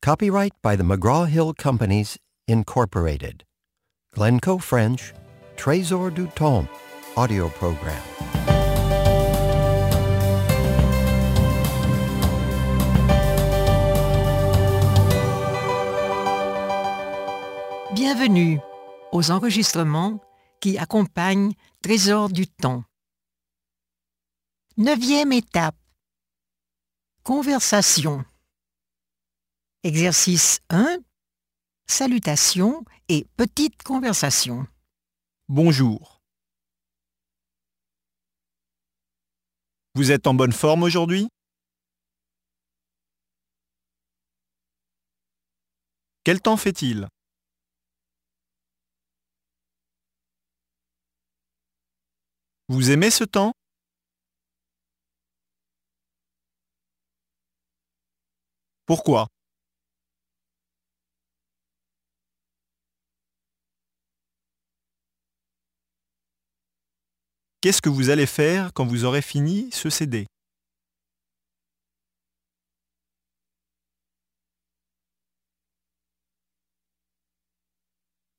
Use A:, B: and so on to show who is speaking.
A: Copyright by the McGraw-Hill Companies, Incorporated. Glencoe French, Trésor du Temps, audio program.
B: Bienvenue aux enregistrements qui accompagnent Trésor du Temps. 9e étape. Conversation. Exercice 1. Salutations et petite conversation.
C: Bonjour. Vous êtes en bonne forme aujourd'hui? Quel temps fait-il? Vous aimez ce temps? Pourquoi? Qu'est-ce que vous allez faire quand vous aurez fini ce CD?